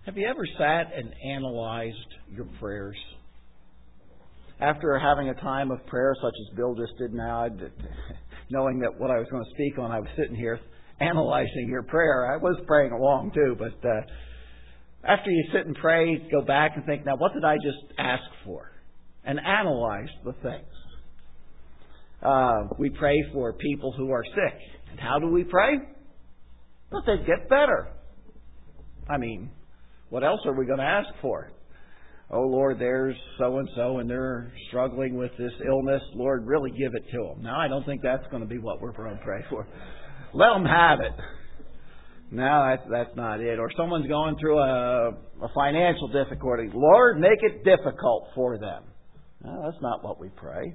Have you ever sat and analyzed your prayers? After having a time of prayer such as Bill just did now, knowing that what I was going to speak on, I was sitting here analyzing your prayer. I was praying along too, but after you sit and pray, go back and think, now what did I just ask for? And analyze the things. We pray for people who are sick. And how do we pray? That they get better. I mean, what else are we going to ask for? Oh, Lord, there's so-and-so and they're struggling with this illness. Lord, really give it to them. Now, I don't think that's going to be what we're going to pray for. Let them have it. No, that's not it. Or someone's going through a financial difficulty. Lord, make it difficult for them. No, that's not what we pray.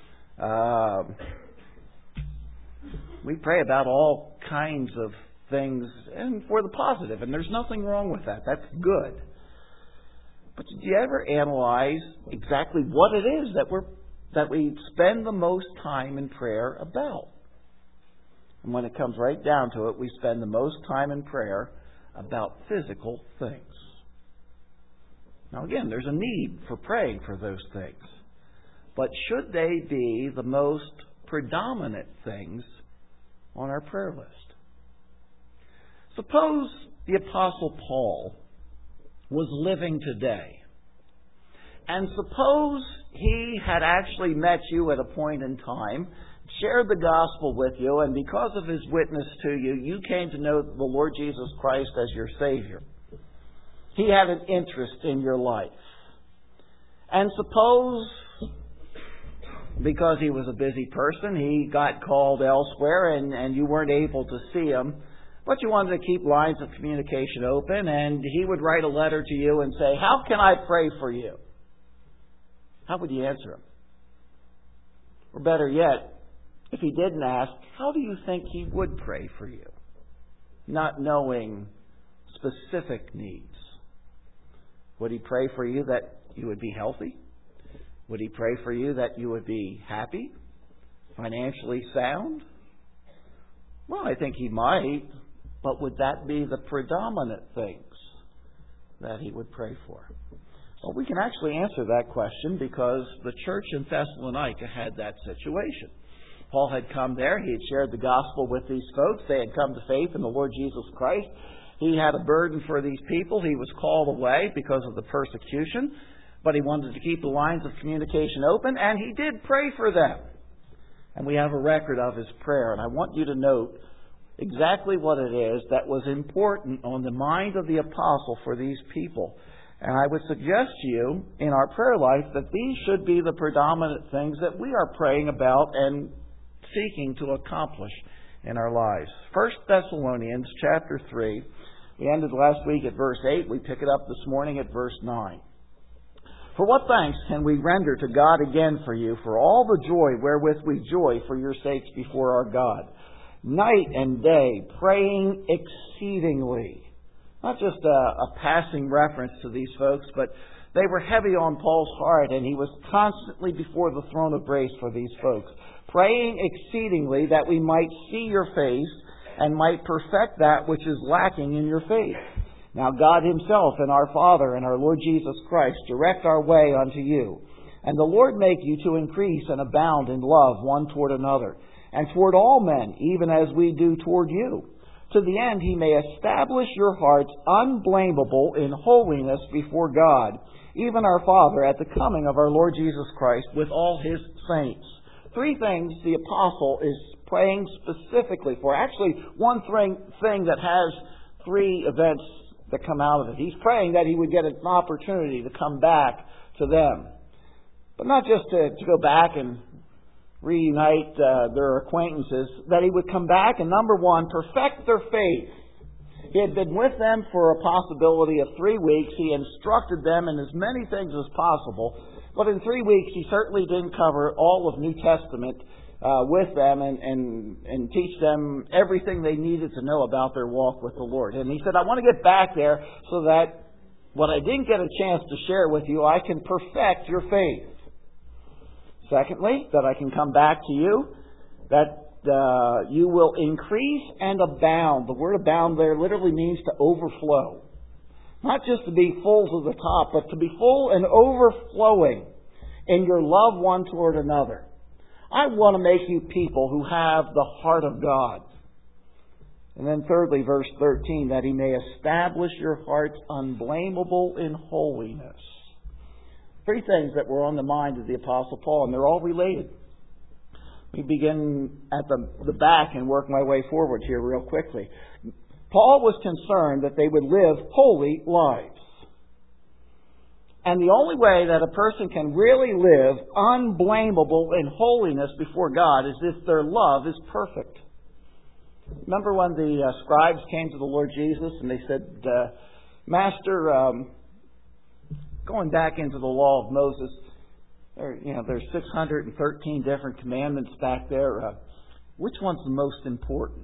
We pray about all kinds of things and for the positive, and there's nothing wrong with that. That's good. But did you ever analyze exactly what it is that we spend the most time in prayer about? And when it comes right down to it, we spend the most time in prayer about physical things. Now again, there's a need for praying for those things. But should they be the most predominant things on our prayer list? Suppose the Apostle Paul was living today. And suppose he had actually met you at a point in time, shared the gospel with you, and because of his witness to you, you came to know the Lord Jesus Christ as your Savior. He had an interest in your life. And suppose, because he was a busy person, he got called elsewhere and you weren't able to see him, but you wanted to keep lines of communication open, and he would write a letter to you and say, how can I pray for you? How would you answer him? Or better yet, if he didn't ask, how do you think he would pray for you? Not knowing specific needs. Would he pray for you that you would be healthy? Would he pray for you that you would be happy? Financially sound? Well, I think he might. But would that be the predominant things that he would pray for? Well, we can actually answer that question because the church in Thessalonica had that situation. Paul had come there. He had shared the gospel with these folks. They had come to faith in the Lord Jesus Christ. He had a burden for these people. He was called away because of the persecution, but he wanted to keep the lines of communication open, and he did pray for them. And we have a record of his prayer, and I want you to note exactly what it is that was important on the mind of the apostle for these people. And I would suggest to you in our prayer life that these should be the predominant things that we are praying about and seeking to accomplish in our lives. 1 Thessalonians chapter 3. We ended last week at verse 8. We pick it up this morning at verse 9. For what thanks can we render to God again for you, for all the joy wherewith we joy for your sakes before our God, night and day, praying exceedingly. Not just a passing reference to these folks, but they were heavy on Paul's heart, and he was constantly before the throne of grace for these folks, praying exceedingly that we might see your face and might perfect that which is lacking in your faith. Now God himself and our Father and our Lord Jesus Christ direct our way unto you. And the Lord make you to increase and abound in love one toward another, and toward all men, even as we do toward you, to the end he may establish your hearts unblameable in holiness before God, even our Father, at the coming of our Lord Jesus Christ with all his saints. Three things the apostle is praying specifically for. Actually, one thing that has three events that come out of it. He's praying that he would get an opportunity to come back to them. But not just to go back and reunite their acquaintances, that he would come back and, number one, perfect their faith. He had been with them for a possibility of 3 weeks. He instructed them in as many things as possible. But in 3 weeks, he certainly didn't cover all of New Testament with them and teach them everything they needed to know about their walk with the Lord. And he said, I want to get back there so that what I didn't get a chance to share with you, I can perfect your faith. Secondly, that I can come back to you, that you will increase and abound. The word abound there literally means to overflow. Not just to be full to the top, but to be full and overflowing in your love one toward another. I want to make you people who have the heart of God. And then thirdly, verse 13, that He may establish your hearts unblameable in holiness. Three things that were on the mind of the Apostle Paul, and they're all related. We begin at the back and work my way forward here real quickly. Paul was concerned that they would live holy lives. And the only way that a person can really live unblameable in holiness before God is if their love is perfect. Remember when the scribes came to the Lord Jesus and they said, Master, going back into the law of Moses, there's 613 different commandments back there. Which one's the most important?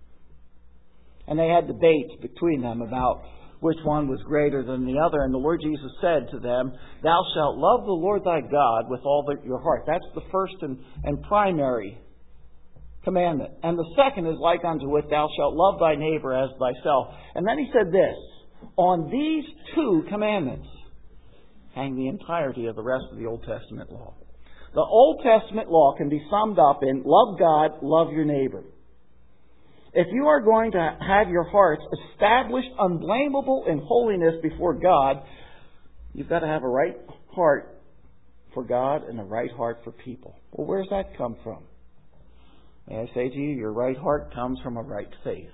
And they had debates between them about which one was greater than the other. And the Lord Jesus said to them, Thou shalt love the Lord thy God with all your heart. That's the first and primary commandment. And the second is like unto it, Thou shalt love thy neighbor as thyself. And then He said this, On these two commandments hang the entirety of the rest of the Old Testament law. The Old Testament law can be summed up in love God, love your neighbor. If you are going to have your hearts established unblameable in holiness before God, you've got to have a right heart for God and a right heart for people. Well, where does that come from? May I say to you, your right heart comes from a right faith.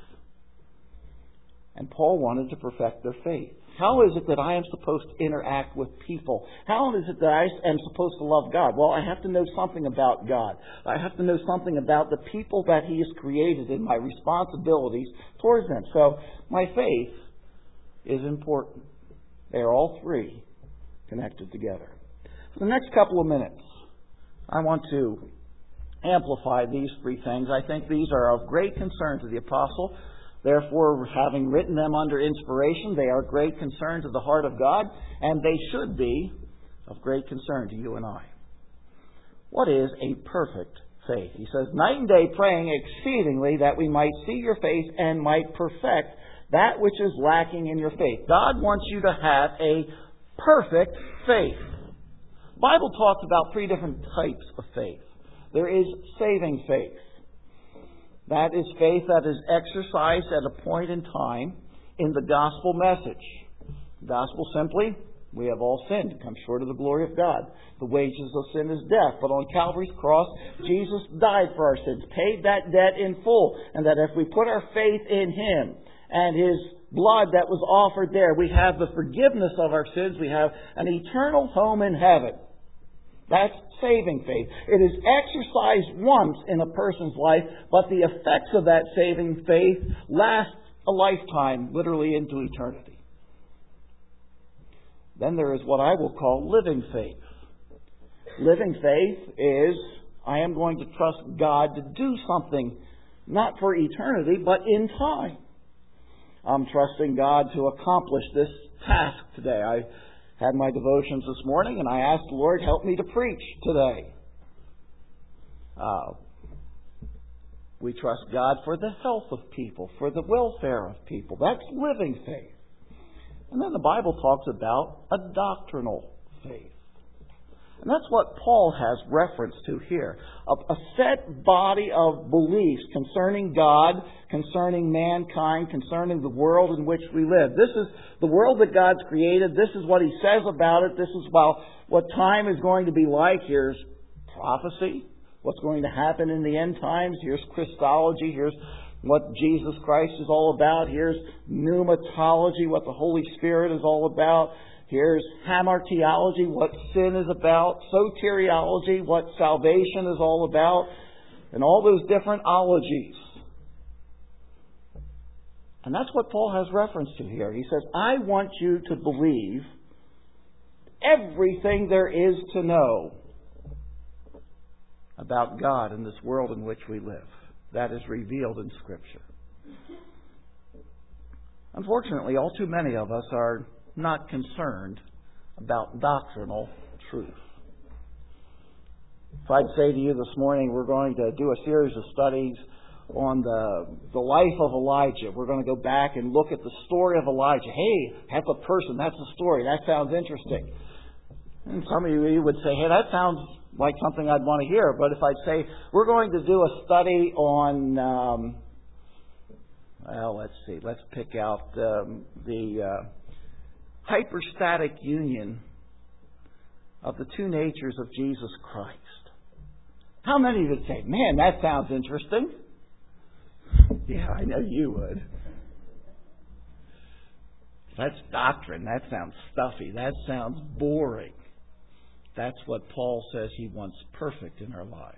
And Paul wanted to perfect their faith. How is it that I am supposed to interact with people? How is it that I am supposed to love God? Well, I have to know something about God. I have to know something about the people that He has created and my responsibilities towards them. So my faith is important. They are all three connected together. For the next couple of minutes, I want to amplify these three things. I think these are of great concern to the apostle. Therefore, having written them under inspiration, they are great concern to the heart of God, and they should be of great concern to you and I. What is a perfect faith? He says, night and day praying exceedingly that we might see your face and might perfect that which is lacking in your faith. God wants you to have a perfect faith. The Bible talks about three different types of faith. There is saving faith. That is faith that is exercised at a point in time in the gospel message. The gospel simply, we have all sinned, come short of the glory of God. The wages of sin is death. But on Calvary's cross, Jesus died for our sins, paid that debt in full. And that if we put our faith in Him and His blood that was offered there, we have the forgiveness of our sins. We have an eternal home in heaven. That's saving faith. It is exercised once in a person's life, but the effects of that saving faith last a lifetime, literally into eternity. Then there is what I will call living faith. Living faith is, I am going to trust God to do something, not for eternity, but in time. I'm trusting God to accomplish this task today. I had my devotions this morning, and I asked the Lord, help me to preach today. We trust God for the health of people, for the welfare of people. That's living faith. And then the Bible talks about a doctrinal faith. And that's what Paul has reference to here. A set body of beliefs concerning God, concerning mankind, concerning the world in which we live. This is the world that God's created. This is what He says about it. This is about what time is going to be like. Here's prophecy, what's going to happen in the end times. Here's Christology. Here's what Jesus Christ is all about. Here's pneumatology, what the Holy Spirit is all about. Here's hamartiology, what sin is about. Soteriology, what salvation is all about. And all those different ologies. And that's what Paul has reference to here. He says, I want you to believe everything there is to know about God in this world in which we live. That is revealed in Scripture. Unfortunately, all too many of us are not concerned about doctrinal truth. If I'd say to you this morning, we're going to do a series of studies on the life of Elijah. We're going to go back and look at the story of Elijah. Hey, that's a person, that's a story, that sounds interesting. And some of you would say, hey, that sounds like something I'd want to hear. But if I'd say, we're going to do a study on, let's pick out the hypostatic union of the two natures of Jesus Christ. How many would say, man, that sounds interesting? Yeah, I know you would. That's doctrine. That sounds stuffy. That sounds boring. That's what Paul says he wants perfect in our lives.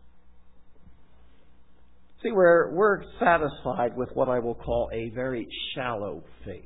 See, we're satisfied with what I will call a very shallow faith.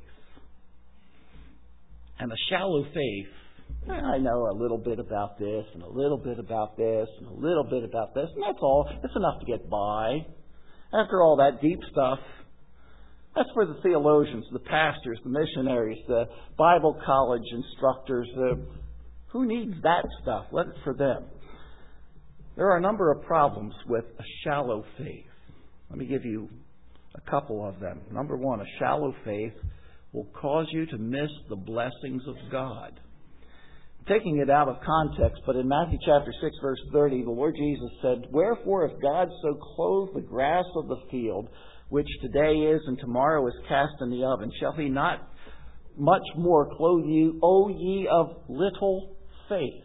And a shallow faith, I know a little bit about this, and a little bit about this, and a little bit about this, and that's all. It's enough to get by. After all that deep stuff, that's for the theologians, the pastors, the missionaries, the Bible college instructors. Who needs that stuff? Let it for them. There are a number of problems with a shallow faith. Let me give you a couple of them. Number one, a shallow faith will cause you to miss the blessings of God. I'm taking it out of context, but in Matthew chapter 6, verse 30, the Lord Jesus said, "Wherefore, if God so clothe the grass of the field, which today is and tomorrow is cast in the oven, shall He not much more clothe you, O ye of little faith?"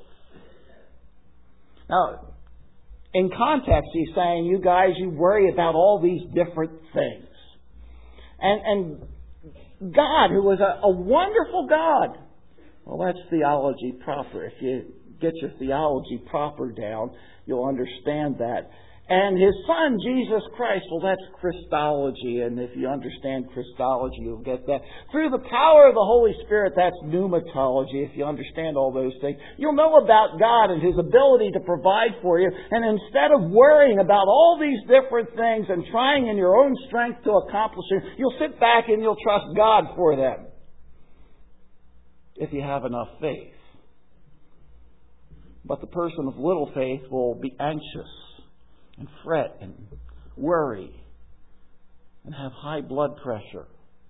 Now, in context, He's saying, you guys, you worry about all these different things. And God, who is a wonderful God, well, that's theology proper. If you get your theology proper down, you'll understand that. And His Son, Jesus Christ, well, that's Christology. And if you understand Christology, you'll get that. Through the power of the Holy Spirit, that's pneumatology. If you understand all those things, you'll know about God and His ability to provide for you. And instead of worrying about all these different things and trying in your own strength to accomplish it, you'll sit back and you'll trust God for them. If you have enough faith. But the person of little faith will be anxious and fret and worry and have high blood pressure.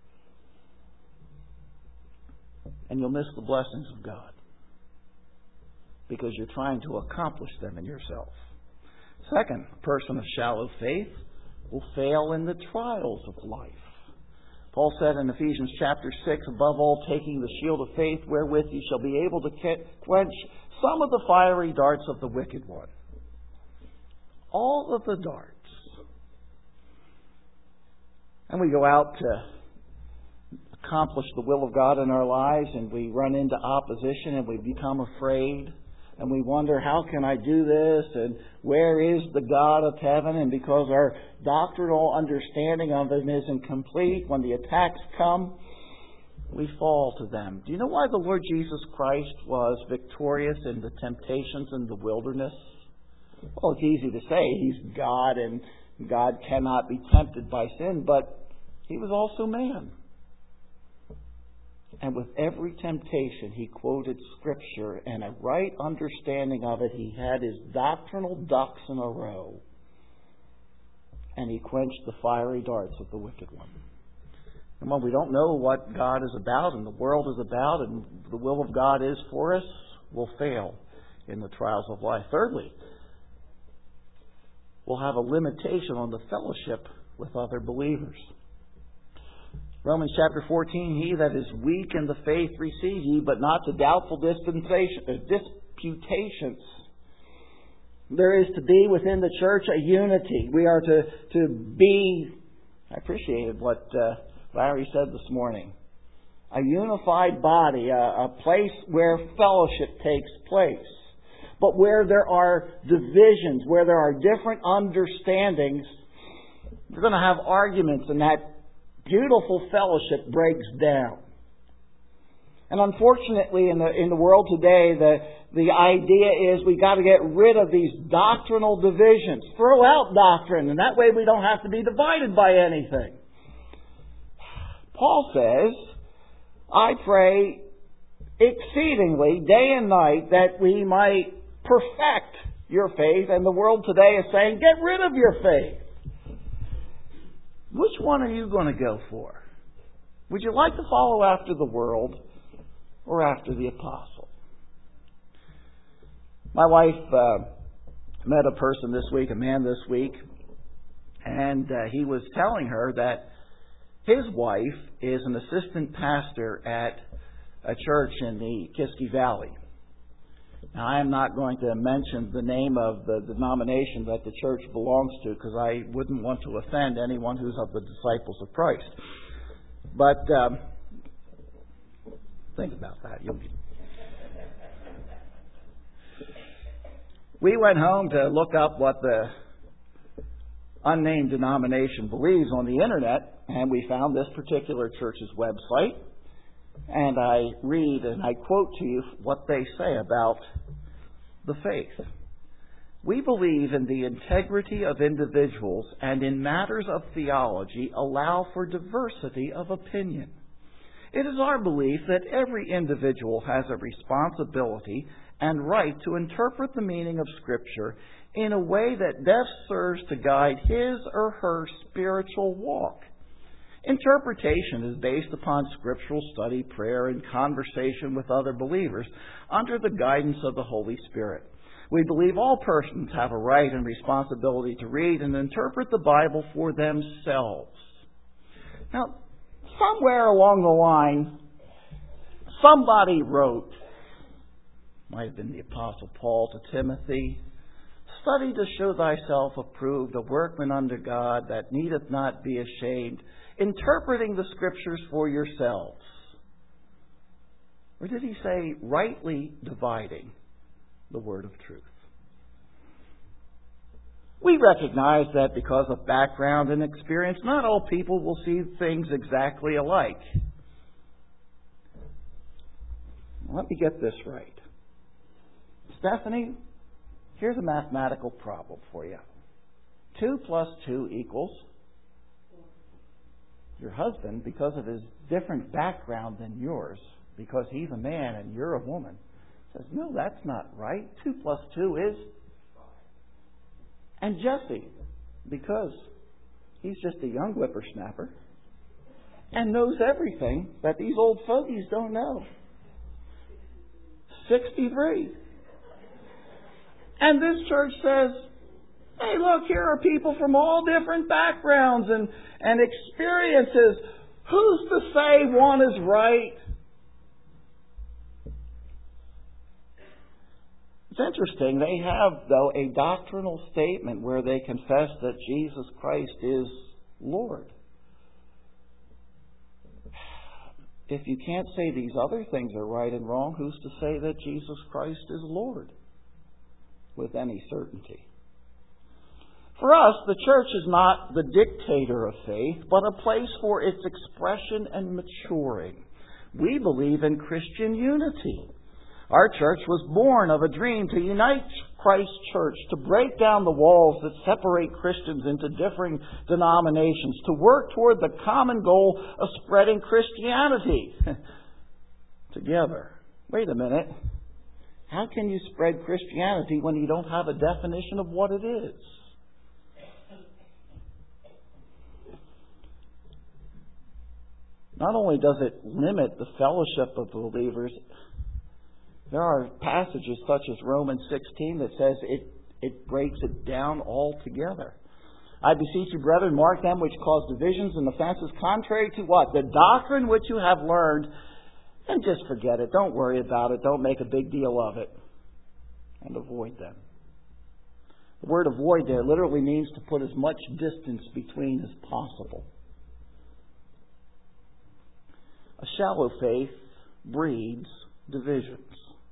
And you'll miss the blessings of God because you're trying to accomplish them in yourself. Second, a person of shallow faith will fail in the trials of life. Paul said in Ephesians chapter 6, above all, taking the shield of faith wherewith you shall be able to quench some of the fiery darts of the wicked one. All of the darts. And we go out to accomplish the will of God in our lives, and we run into opposition, and we become afraid, and we wonder, how can I do this, and where is the God of heaven? And because our doctrinal understanding of Him isn't complete, when the attacks come, we fall to them. Do you know why the Lord Jesus Christ was victorious in the temptations in the wilderness? Well, it's easy to say He's God and God cannot be tempted by sin, but He was also man. And with every temptation, He quoted Scripture, and a right understanding of it, He had His doctrinal ducks in a row. And He quenched the fiery darts of the wicked one. And when we don't know what God is about and the world is about and the will of God is for us, we'll fail in the trials of life. Thirdly, we'll have a limitation on the fellowship with other believers. Romans chapter 14, he that is weak in the faith receive ye, but not to doubtful disputations. There is to be within the church a unity. We are to be, I appreciated what Larry said this morning, a unified body, a place where fellowship takes place. But where there are divisions, where there are different understandings, we're going to have arguments, and that beautiful fellowship breaks down. And unfortunately, in the world today, the idea is we've got to get rid of these doctrinal divisions. Throw out doctrine, and that way we don't have to be divided by anything. Paul says, I pray exceedingly, day and night, that we might perfect your faith. And the world today is saying, get rid of your faith. Which one are you going to go for? Would you like to follow after the world or after the apostle? My wife met a person this week, a man this week, and he was telling her that his wife is an assistant pastor at a church in the Kiski Valley. Now, I am not going to mention the name of the denomination that the church belongs to because I wouldn't want to offend anyone who's of the disciples of Christ. But think about that. We went home to look up what the unnamed denomination believes on the internet, and we found this particular church's website. And I read and I quote to you what they say about the faith. We believe in the integrity of individuals and in matters of theology allow for diversity of opinion. It is our belief that every individual has a responsibility and right to interpret the meaning of Scripture in a way that best serves to guide his or her spiritual walk. Interpretation is based upon scriptural study, prayer, and conversation with other believers under the guidance of the Holy Spirit. We believe all persons have a right and responsibility to read and interpret the Bible for themselves. Now, somewhere along the line, somebody wrote, might have been the Apostle Paul to Timothy, "Study to show thyself approved, a workman under God, that needeth not be ashamed, interpreting the Scriptures for yourselves." Or did he say, rightly dividing the word of truth? We recognize that because of background and experience, not all people will see things exactly alike. Let me get this right. Stephanie, here's a mathematical problem for you. 2 plus 2 equals... Your husband, because of his different background than yours, because he's a man and you're a woman, says, no, that's not right. 2 plus 2 is 5. And Jesse, because he's just a young whippersnapper and knows everything that these old fogies don't know, 63. And this church says, hey, look, here are people from all different backgrounds and experiences. Who's to say one is right? It's interesting. They have, though, a doctrinal statement where they confess that Jesus Christ is Lord. If you can't say these other things are right and wrong, who's to say that Jesus Christ is Lord with any certainty? For us, the church is not the dictator of faith, but a place for its expression and maturing. We believe in Christian unity. Our church was born of a dream to unite Christ's church, to break down the walls that separate Christians into differing denominations, to work toward the common goal of spreading Christianity together. Wait a minute. How can you spread Christianity when you don't have a definition of what it is? Not only does it limit the fellowship of believers, there are passages such as Romans 16 that says it breaks it down altogether. I beseech you, brethren, mark them which cause divisions and offenses contrary to what? The doctrine which you have learned, and just forget it. Don't worry about it. Don't make a big deal of it. And avoid them. The word avoid there literally means to put as much distance between as possible. A shallow faith breeds divisions.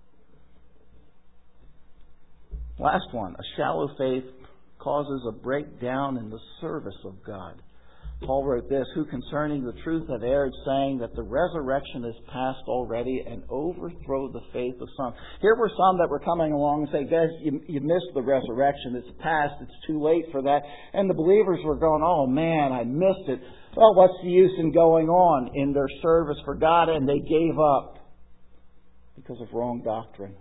Last one. A shallow faith causes a breakdown in the service of God. Paul wrote this, who concerning the truth have erred, saying that the resurrection is past already, and overthrow the faith of some. Here were some that were coming along and saying, guys, you missed the resurrection. It's past. It's too late for that. And the believers were going, oh man, I missed it. Well, what's the use in going on in their service for God? And they gave up because of wrong doctrine.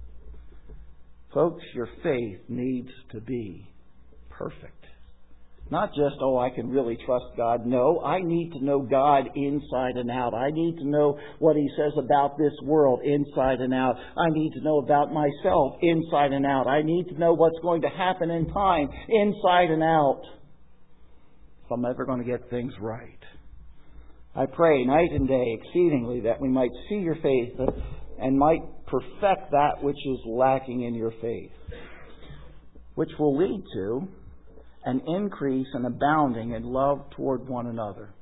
Folks, your faith needs to be perfect. Not just, oh, I can really trust God. No, I need to know God inside and out. I need to know what He says about this world inside and out. I need to know about myself inside and out. I need to know what's going to happen in time inside and out, if I'm ever going to get things right. I pray night and day exceedingly that we might see your faith and might perfect that which is lacking in your faith, which will lead to an increase and abounding in love toward one another.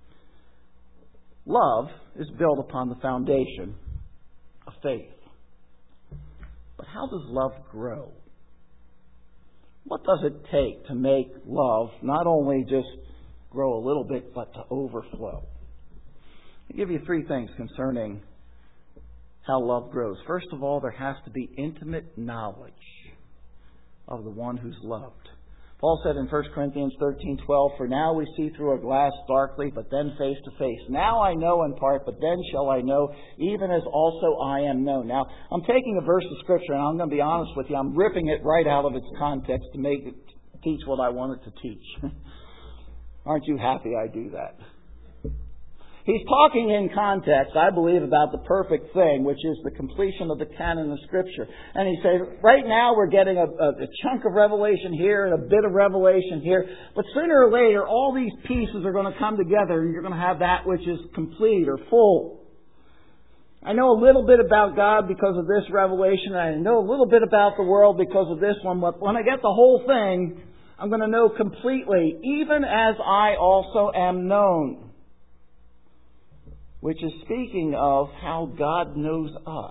Love is built upon the foundation of faith. But how does love grow? What does it take to make love not only just grow a little bit, but to overflow? I'll give you 3 things concerning how love grows. First of all, there has to be intimate knowledge of the one who's loved. Paul said in 1 Corinthians 13:12, "For now we see through a glass darkly, but then face to face. Now I know in part, but then shall I know, even as also I am known." Now, I'm taking a verse of Scripture, and I'm going to be honest with you, I'm ripping it right out of its context to make it teach what I want it to teach. Aren't you happy I do that? He's talking in context, I believe, about the perfect thing, which is the completion of the canon of Scripture. And he says, right now we're getting a chunk of revelation here and a bit of revelation here, but sooner or later all these pieces are going to come together and you're going to have that which is complete or full. I know a little bit about God because of this revelation, and I know a little bit about the world because of this one, but when I get the whole thing, I'm going to know completely, even as I also am known. Which is speaking of how God knows us.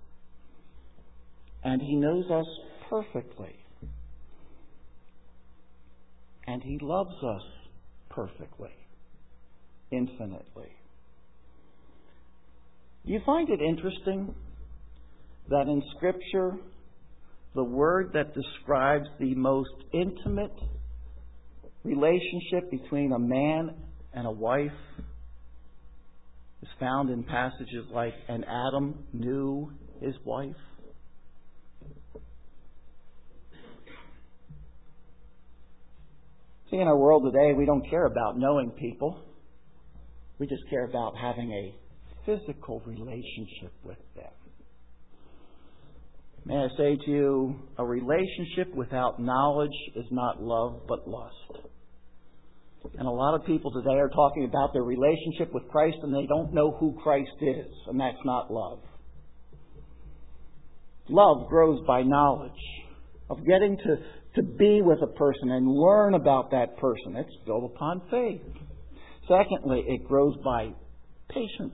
And He knows us perfectly. And He loves us perfectly, infinitely. You find it interesting that in Scripture, the word that describes the most intimate relationship between a man and a wife is found in passages like, "And Adam knew his wife." See, in our world today, we don't care about knowing people. We just care about having a physical relationship with them. May I say to you, a relationship without knowledge is not love, but lust. And a lot of people today are talking about their relationship with Christ and they don't know who Christ is. And that's not love. Love grows by knowledge, of getting to be with a person and learn about that person. It's built upon faith. Secondly, it grows by patience.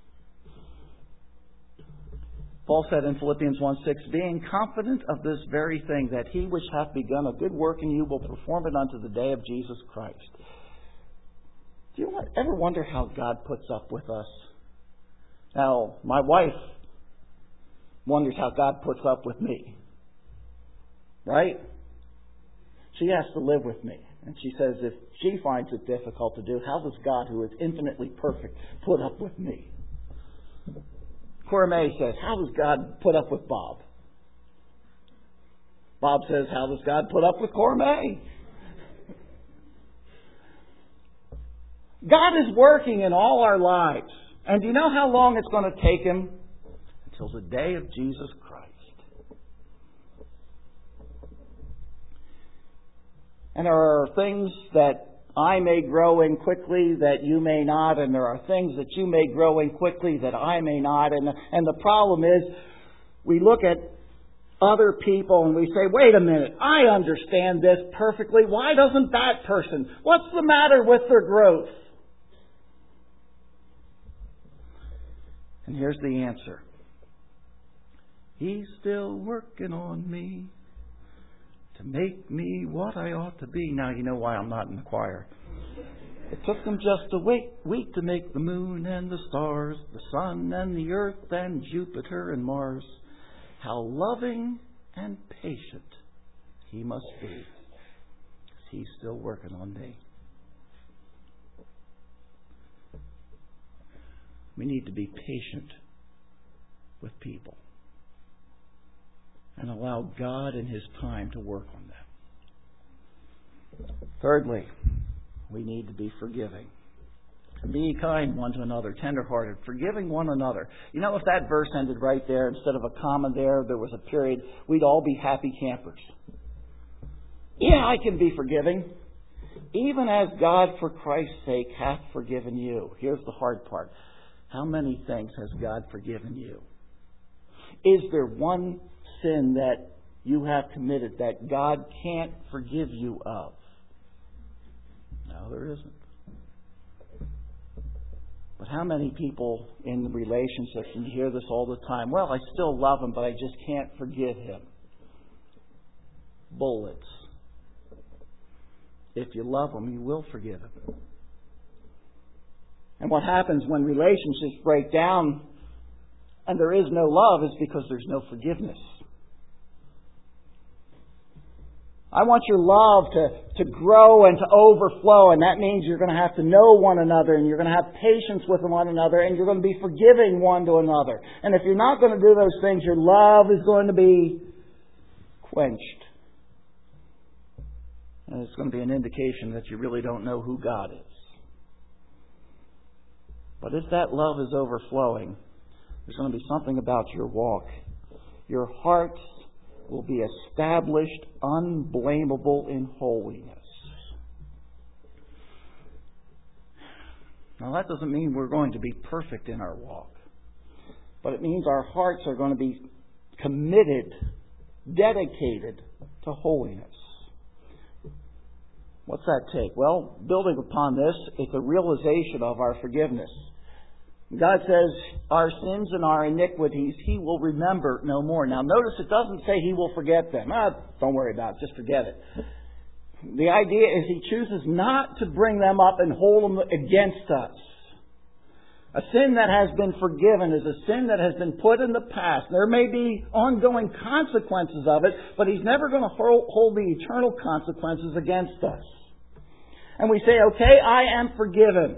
Paul said in Philippians 1:6, "Being confident of this very thing, that He which hath begun a good work in you will perform it unto the day of Jesus Christ." Do you ever wonder how God puts up with us? Now, my wife wonders how God puts up with me. Right? She has to live with me. And she says if she finds it difficult to do, how does God, who is infinitely perfect, put up with me? Cora May says, how does God put up with Bob? Bob says, how does God put up with Cora May? God is working in all our lives. And do you know how long it's going to take Him? Until the day of Jesus Christ. And there are things that I may grow in quickly that you may not, and there are things that you may grow in quickly that I may not. And the problem is, we look at other people and we say, wait a minute, I understand this perfectly. Why doesn't that person? What's the matter with their growth? And here's the answer. He's still working on me to make me what I ought to be. Now you know why I'm not in the choir. It took Him just a week to make the moon and the stars, the sun and the earth and Jupiter and Mars. How loving and patient He must be. He's still working on me. We need to be patient with people and allow God in His time to work on them. Thirdly, we need to be forgiving. Be kind one to another, tenderhearted, forgiving one another. You know, if that verse ended right there, instead of a comma there was a period, we'd all be happy campers. Yeah, I can be forgiving. Even as God, for Christ's sake, hath forgiven you. Here's the hard part. How many things has God forgiven you? Is there one sin that you have committed that God can't forgive you of? No, there isn't. But how many people in relationships, and you hear this all the time, well, I still love him, but I just can't forgive him. Bullets. If you love him, you will forgive him. And what happens when relationships break down and there is no love is because there's no forgiveness. I want your love to grow and to overflow, and that means you're going to have to know one another, and you're going to have patience with one another, and you're going to be forgiving one to another. And if you're not going to do those things, your love is going to be quenched. And it's going to be an indication that you really don't know who God is. But if that love is overflowing, there's going to be something about your walk. Your hearts will be established, unblameable in holiness. Now that doesn't mean we're going to be perfect in our walk. But it means our hearts are going to be committed, dedicated to holiness. What's that take? Well, building upon this, it's a realization of our forgiveness. God says, our sins and our iniquities He will remember no more. Now notice it doesn't say He will forget them. Don't worry about it, just forget it. The idea is He chooses not to bring them up and hold them against us. A sin that has been forgiven is a sin that has been put in the past. There may be ongoing consequences of it, but He's never going to hold the eternal consequences against us. And we say, okay, I am forgiven.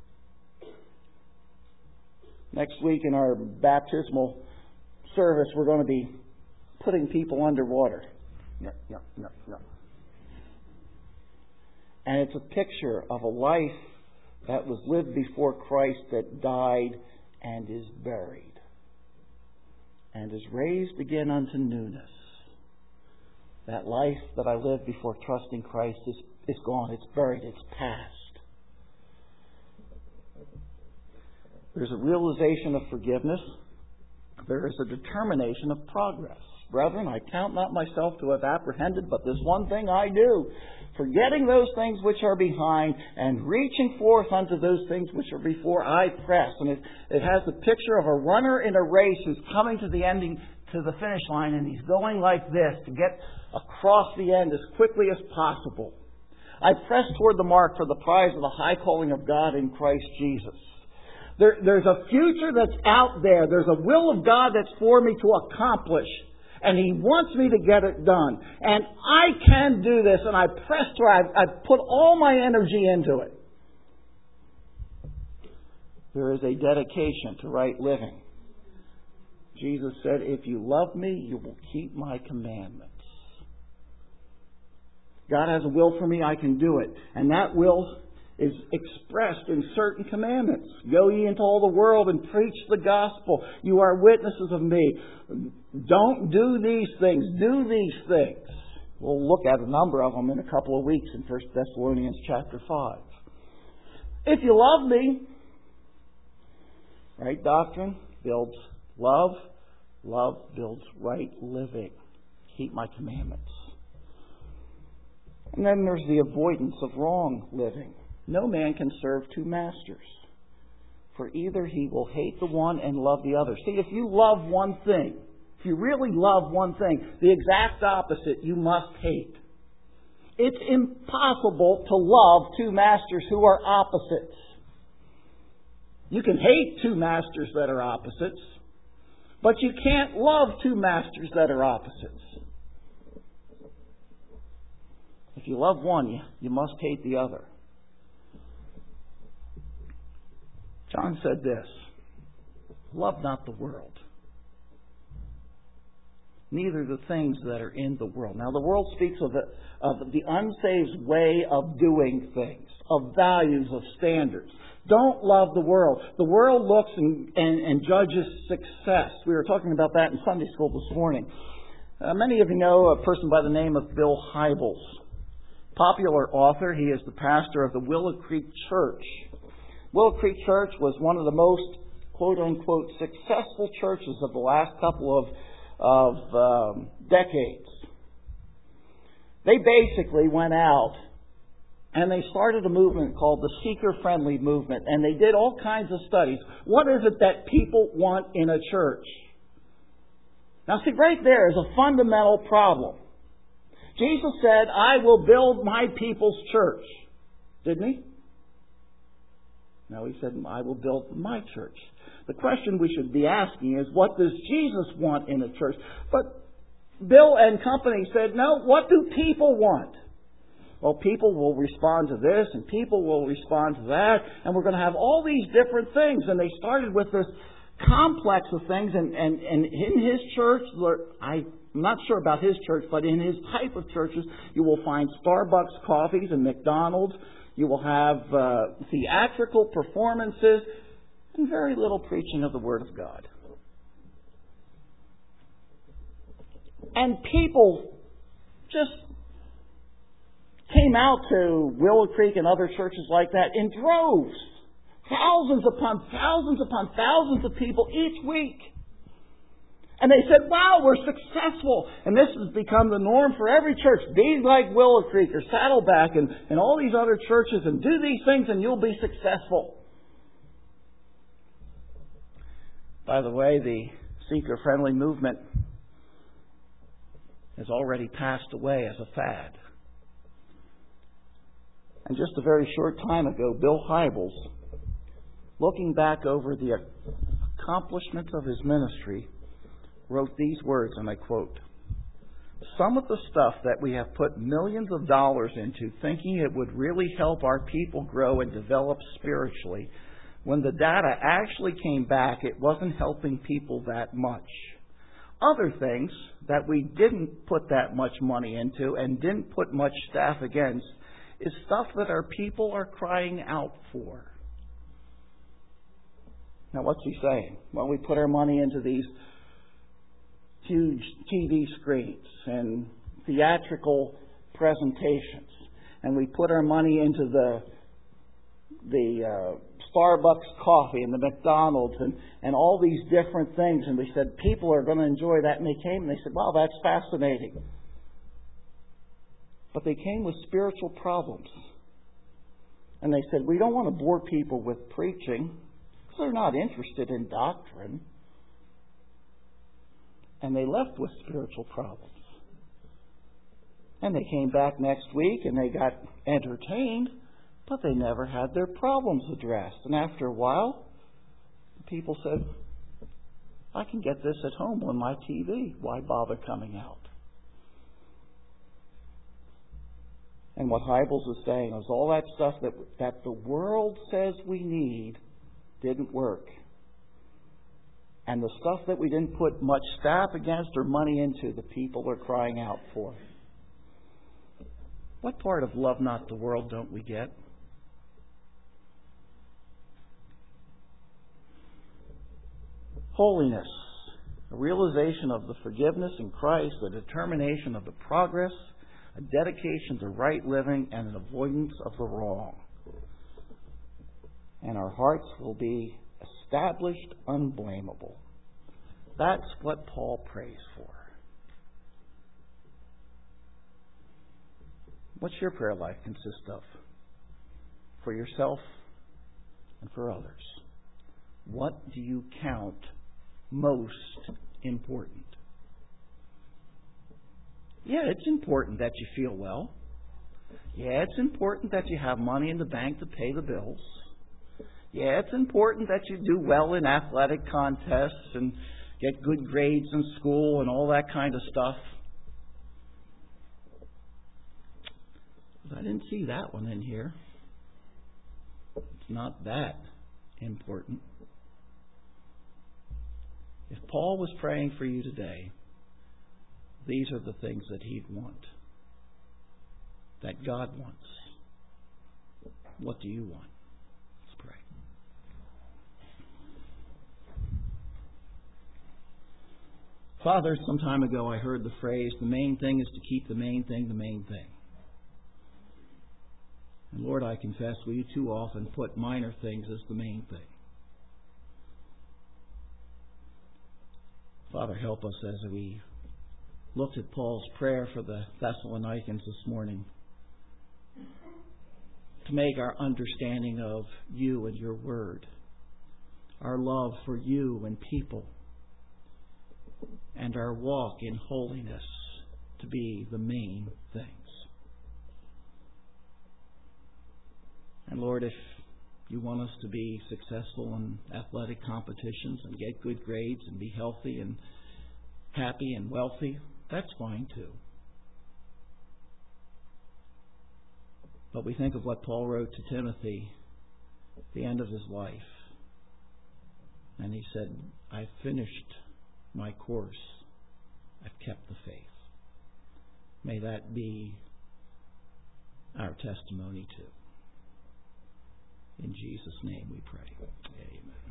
Next week in our baptismal service, we're going to be putting people underwater. No. And it's a picture of a life that was lived before Christ, that died and is buried and is raised again unto newness. That life that I lived before trusting Christ is gone. It's buried. It's past. There's a realization of forgiveness. There is a determination of progress. Brethren, I count not myself to have apprehended, but this one thing I do, forgetting those things which are behind and reaching forth unto those things which are before, I press. And it has the picture of a runner in a race who's coming to the ending, to the finish line, and he's going like this to get across the end as quickly as possible. I press toward the mark for the prize of the high calling of God in Christ Jesus. There's a future that's out there. There's a will of God that's for me to accomplish. And He wants me to get it done. And I can do this. And I press through. I've put all my energy into it. There is a dedication to right living. Jesus said, if you love me, you will keep my commandments. God has a will for me. I can do it. And that will is expressed in certain commandments. Go ye into all the world and preach the gospel. You are witnesses of me. Don't do these things. Do these things. We'll look at a number of them in a couple of weeks in 1 Thessalonians chapter 5. If you love me, right doctrine builds love. Love builds right living. Keep my commandments. And then there's the avoidance of wrong living. No man can serve two masters, for either he will hate the one and love the other. See, if you love one thing, if you really love one thing, the exact opposite you must hate. It's impossible to love two masters who are opposites. You can hate two masters that are opposites, but you can't love two masters that are opposites. If you love one, you must hate the other. John said this, love not the world, neither the things that are in the world. Now, the world speaks of the unsaved way of doing things, of values, of standards. Don't love the world. The world looks and judges success. We were talking about that in Sunday school this morning. Many of you know a person by the name of Bill Hybels. Popular author. He is the pastor of the Willow Creek Church. Willow Creek Church was one of the most, quote-unquote, successful churches of the last couple of decades. They basically went out and they started a movement called the Seeker-Friendly Movement. And they did all kinds of studies. What is it that people want in a church? Now see, right there is a fundamental problem. Jesus said, I will build my people's church. Didn't he? No, he said, I will build my church. The question we should be asking is, what does Jesus want in a church? But Bill and company said, no, what do people want? Well, people will respond to this and people will respond to that, and we're going to have all these different things. And they started with this complex of things, and in his church, I'm not sure about his church, but in his type of churches, you will find Starbucks coffees and McDonald's. You will have theatrical performances and very little preaching of the Word of God. And people just came out to Willow Creek and other churches like that in droves. Thousands upon thousands of people each week. And they said, wow, we're successful. And this has become the norm for every church. Be like Willow Creek or Saddleback and all these other churches, and do these things and you'll be successful. By the way, the seeker-friendly movement has already passed away as a fad. And just a very short time ago, Bill Hybels, looking back over the accomplishments of his ministry, wrote these words, and I quote, some of the stuff that we have put millions of dollars into thinking it would really help our people grow and develop spiritually, when the data actually came back, it wasn't helping people that much. Other things that we didn't put that much money into and didn't put much staff against is stuff that our people are crying out for. Now, what's he saying? Well, we put our money into these huge TV screens and theatrical presentations, and we put our money into the Starbucks coffee and the McDonald's and all these different things, and we said people are going to enjoy that, and they came and they said, wow, that's fascinating. But they came with spiritual problems. And they said, we don't want to bore people with preaching because they're not interested in doctrine. And they left with spiritual problems. And they came back next week and they got entertained, but they never had their problems addressed. And after a while, the people said, I can get this at home on my TV. Why bother coming out? And what Hybels is saying is all that stuff that the world says we need didn't work. And the stuff that we didn't put much staff against or money into, the people are crying out for. What part of love not the world don't we get? Holiness, a realization of the forgiveness in Christ, the determination of the progress, a dedication to right living, and an avoidance of the wrong. And our hearts will be established unblameable. That's what Paul prays for. What's your prayer life consist of? For yourself and for others. What do you count most important? Yeah, it's important that you feel well. Yeah, it's important that you have money in the bank to pay the bills. Yeah, it's important that you do well in athletic contests and get good grades in school and all that kind of stuff. I didn't see that one in here. It's not that important. If Paul was praying for you today, these are the things that He'd want, that God wants. What do you want? Let's pray. Father, some time ago I heard the phrase, the main thing is to keep the main thing the main thing. And Lord, I confess we too often put minor things as the main thing. Father, help us as we looked at Paul's prayer for the Thessalonians this morning to make our understanding of You and Your Word, our love for You and people, and our walk in holiness to be the main things. And Lord, if You want us to be successful in athletic competitions and get good grades and be healthy and happy and wealthy, that's fine too. But we think of what Paul wrote to Timothy at the end of his life. And he said, I've finished my course. I've kept the faith. May that be our testimony too. In Jesus' name we pray. Amen.